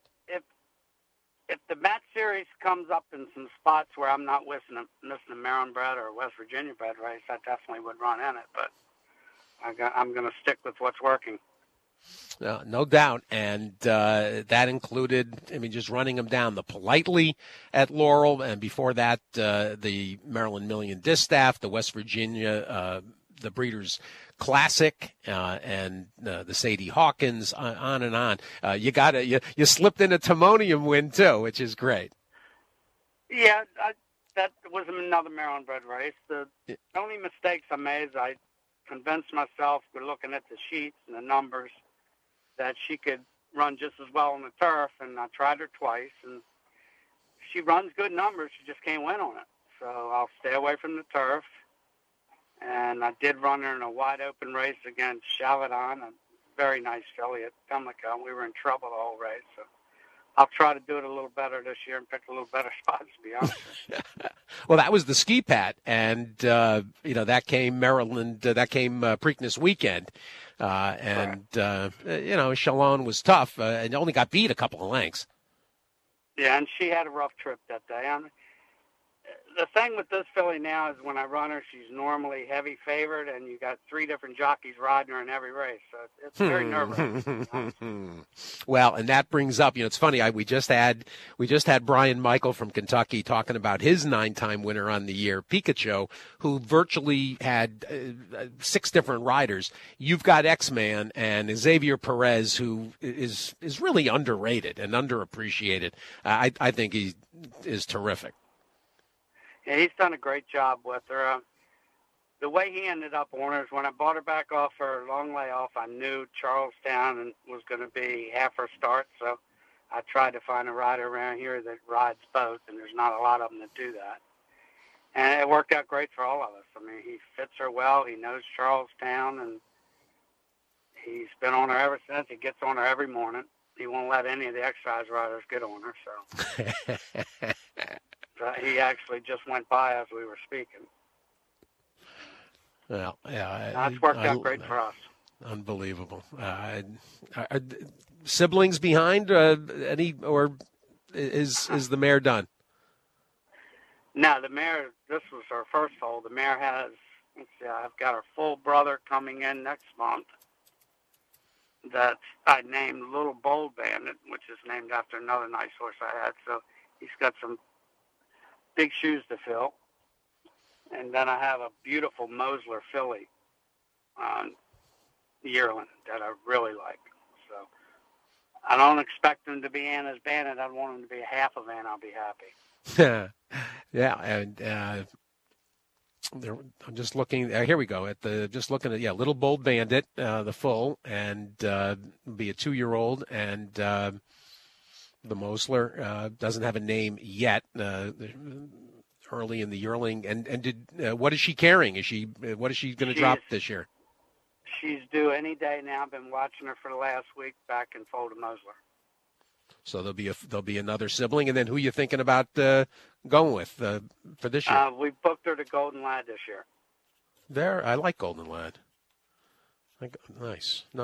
if the match series comes up in some spots where I'm not missing a Maryland bred or a West Virginia bred race, I definitely would run in it, but I'm going to stick with what's working. No doubt, and that included, just running them down the Politely at Laurel, and before that, the Maryland Million Distaff, the West Virginia, the Breeders' Classic, and the Sadie Hawkins, on and on. You slipped in a Timonium win too, which is great. Yeah, that was another Maryland bred race. The only mistakes I made is I convinced myself, we're looking at the sheets and the numbers, that she could run just as well on the turf, and I tried her twice, and she runs good numbers, she just can't win on it. So I'll stay away from the turf, and I did run her in a wide-open race against Chaladon, a very nice filly at Pimlico. We were in trouble the whole race, so I'll try to do it a little better this year and pick a little better spots, to be honest. Well, that was the Ski Pat, and that came Maryland. That came Preakness weekend, Chalon was tough and only got beat a couple of lengths. Yeah, and she had a rough trip that day. The thing with this filly now is when I run her, she's normally heavy favored, and you got three different jockeys riding her in every race. So it's very nerve-wracking. Well, and that brings up, it's funny. We just had Brian Michael from Kentucky talking about his 9-time winner on the year, Pikachu, who virtually had 6 different riders. You've got X-Man and Xavier Perez, who is really underrated and underappreciated. I think he is terrific. Yeah, he's done a great job with her. The way he ended up on her is when I bought her back off her long layoff, I knew Charlestown was going to be half her start, so I tried to find a rider around here that rides both, and there's not a lot of them that do that. And it worked out great for all of us. I mean, he fits her well. He knows Charlestown, and he's been on her ever since. He gets on her every morning. He won't let any of the exercise riders get on her, so... He actually just went by as we were speaking. Well, yeah, that's worked out great for us. Unbelievable. Are siblings behind any, or is the mare done? No, the mare. This was her first foal. The mare has let's see, I've got her full brother coming in next month that I named Little Bold Bandit, which is named after another nice horse I had. So he's got some big shoes to fill. And then I have a beautiful Mosler filly yearling that I really like. So I don't expect him to be Anna's Bandit. I want him to be a half of Anna. I'll be happy. Yeah, and I'm just looking. Here we go. Just looking at Little Bold Bandit, the full, and be a 2-year-old, and the Mosler doesn't have a name yet. Early in the yearling, and did what is she carrying? What is she going to drop this year? She's due any day now. I've been watching her for the last week back in foal to Mosler. So there'll be another sibling, and then who are you thinking about going with for this year? We booked her to Golden Lad this year. I like Golden Lad. Nice.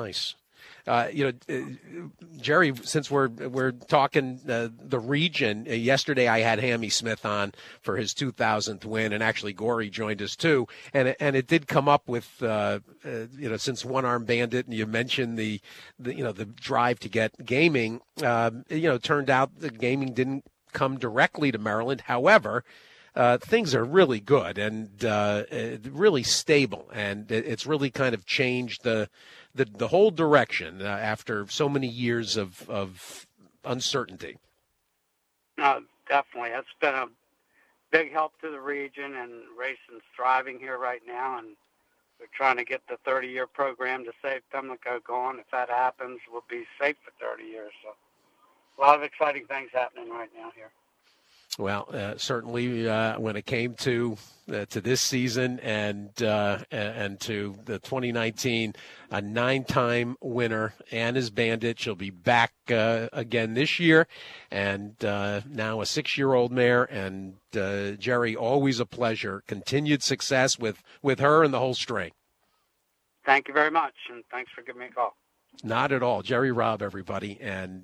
Jerry, since we're talking the region, yesterday I had Hammy Smith on for his 2000th win, and actually Gory joined us too. And it did come up with since One Arm Bandit, and you mentioned the drive to get gaming. Turned out the gaming didn't come directly to Maryland. However, things are really good and really stable, and it's really kind of changed the whole direction after so many years of uncertainty. No, definitely. That's been a big help to the region, and racing's thriving here right now, and we're trying to get the 30-year program to save Pimlico going. If that happens, we'll be safe for 30 years. So a lot of exciting things happening right now here. Well, certainly when it came to this season and to the 2019, a 9-time winner, Anna's Bandit. She'll be back again this year, and now a 6-year-old mare. And Jerry, always a pleasure. Continued success with her and the whole string. Thank you very much, and thanks for giving me a call. Not at all. Jerry Robb, everybody. And,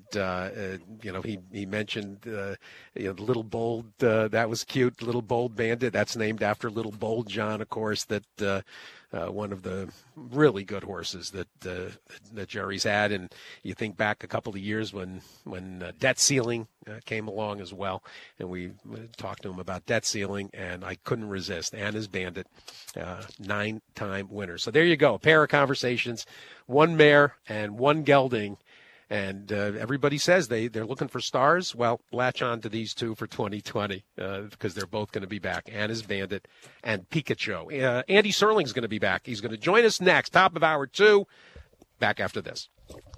he mentioned, Little Bold, that was cute. Little Bold Bandit, that's named after Little Bold John, of course, that one of the really good horses that Jerry's had. And you think back a couple of years when Debt Ceiling came along as well, and we talked to him about Debt Ceiling, and I couldn't resist. Anna's Bandit, 9-time winner. So there you go, a pair of conversations, one mare and one gelding. And everybody says they're looking for stars. Well, latch on to these two for 2020 because they're both going to be back, Anna's Bandit and Pikachu. Andy Serling's going to be back. He's going to join us next, top of hour 2. Back after this.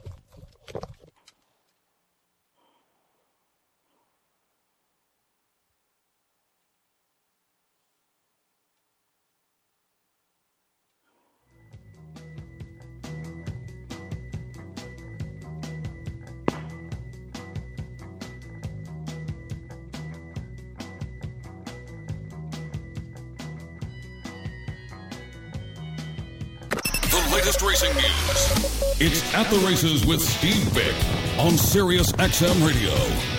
Latest racing news. It's At the Races with Steve Bick on Sirius XM Radio.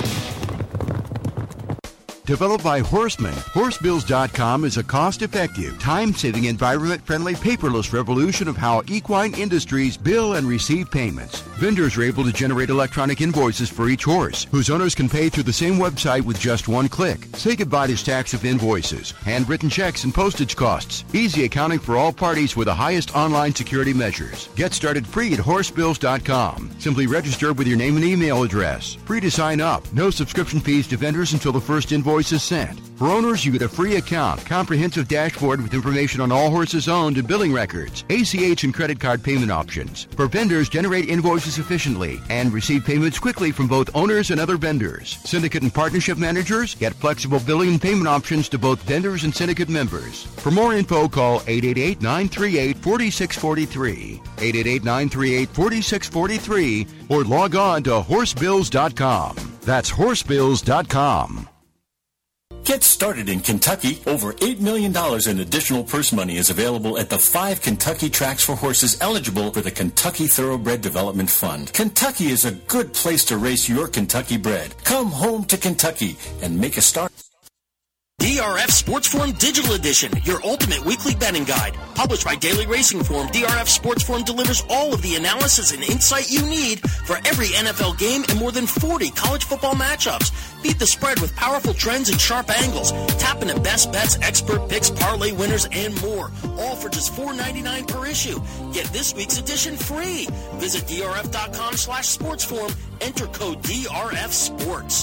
Developed by Horseman, Horsebills.com is a cost-effective, time-saving, environment-friendly, paperless revolution of how equine industries bill and receive payments. Vendors are able to generate electronic invoices for each horse, whose owners can pay through the same website with just one click. Say goodbye to stacks of invoices, handwritten checks, and postage costs. Easy accounting for all parties with the highest online security measures. Get started free at Horsebills.com. Simply register with your name and email address. Free to sign up. No subscription fees to vendors until the first invoice is sent. For owners, you get a free account, comprehensive dashboard with information on all horses owned and billing records, ACH and credit card payment options. For vendors, generate invoices efficiently and receive payments quickly from both owners and other vendors. Syndicate and partnership managers get flexible billing and payment options to both vendors and syndicate members. For more info, call 888-938-4643, 888-938-4643, or log on to Horsebills.com. That's Horsebills.com. Get started in Kentucky. Over $8 million in additional purse money is available at the 5 Kentucky tracks for horses eligible for the Kentucky Thoroughbred Development Fund. Kentucky is a good place to race your Kentucky bred. Come home to Kentucky and make a start. DRF Sports Forum Digital Edition, your ultimate weekly betting guide. Published by Daily Racing Forum, DRF Sports Forum delivers all of the analysis and insight you need for every NFL game and more than 40 college football matchups. Beat the spread with powerful trends and sharp angles. Tap into best bets, expert picks, parlay winners, and more. All for just $4.99 per issue. Get this week's edition free. Visit drf.com/sportsforum. Enter code DRFSports.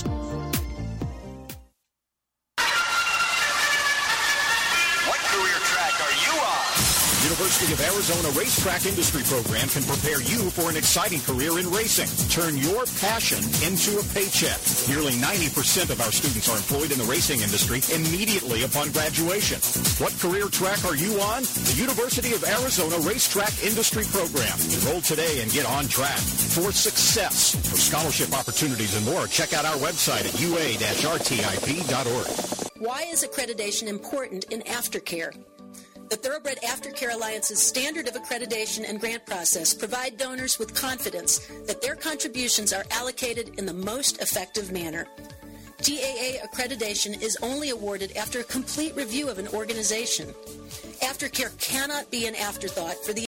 University of Arizona Racetrack Industry Program can prepare you for an exciting career in racing. Turn your passion into a paycheck. Nearly 90% of our students are employed in the racing industry immediately upon graduation. What career track are you on? The University of Arizona Racetrack Industry Program. Enroll today and get on track for success. For scholarship opportunities and more, check out our website at ua-rtip.org. Why is accreditation important in aftercare? The Thoroughbred Aftercare Alliance's standard of accreditation and grant process provide donors with confidence that their contributions are allocated in the most effective manner. TAA accreditation is only awarded after a complete review of an organization. Aftercare cannot be an afterthought for the